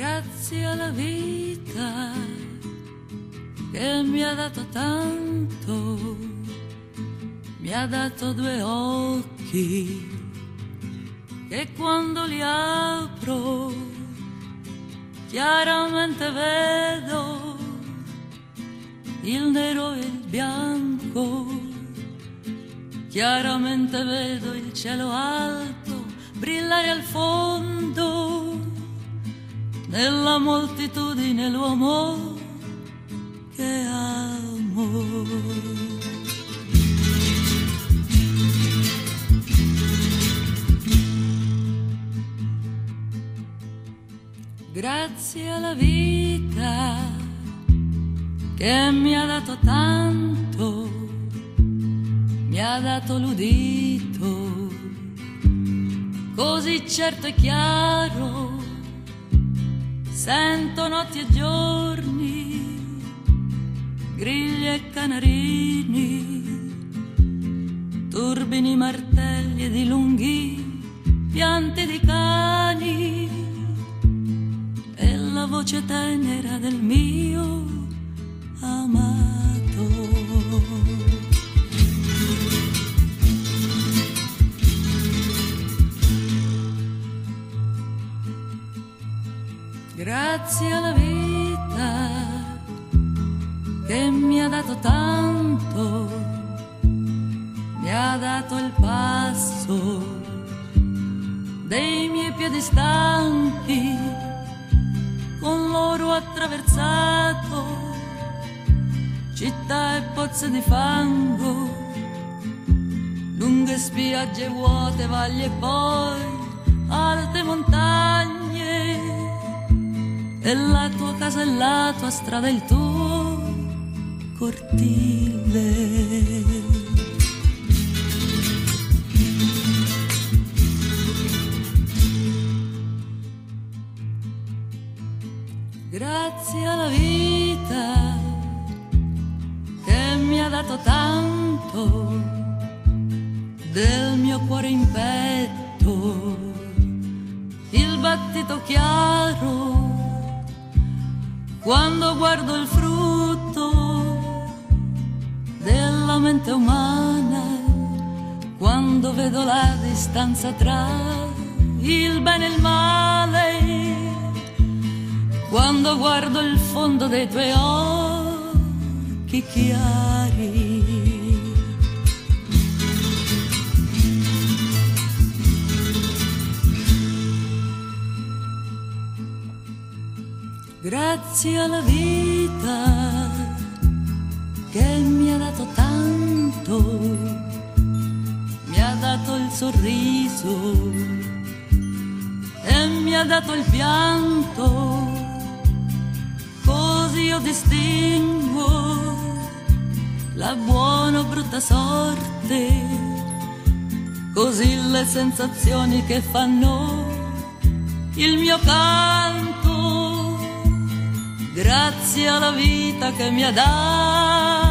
Grazie alla vita che mi ha dato tanto, mi ha dato due occhi che quando li apro chiaramente vedo il nero e il bianco, chiaramente vedo il cielo alto brillare al fondo, nella moltitudine l'uomo che amo. Grazie alla vita che mi ha dato tanto, mi ha dato l'udito così certo e chiaro, sento notti e giorni, grilli e canarini, turbini, martelli ed i lunghi pianti di cani, e la voce tenera del mio amato. Grazie alla vita che mi ha dato tanto, mi ha dato il passo dei miei piedi stanchi, con loro ho attraversato città e pozze di fango, lunghe spiagge vuote, valli e poi alte montagne, e la tua casa e la tua strada, il tuo cortile. Grazie alla vita che mi ha dato tanto, del mio cuore in petto il battito chiaro, quando guardo il frutto della mente umana, quando vedo la distanza tra il bene e il male, quando guardo il fondo dei tuoi occhi chiari. Grazie alla vita che mi ha dato tanto, mi ha dato il sorriso e mi ha dato il pianto, così io distingo la buona o brutta sorte, così le sensazioni che fanno il mio canto. Grazie alla vita che mi ha dato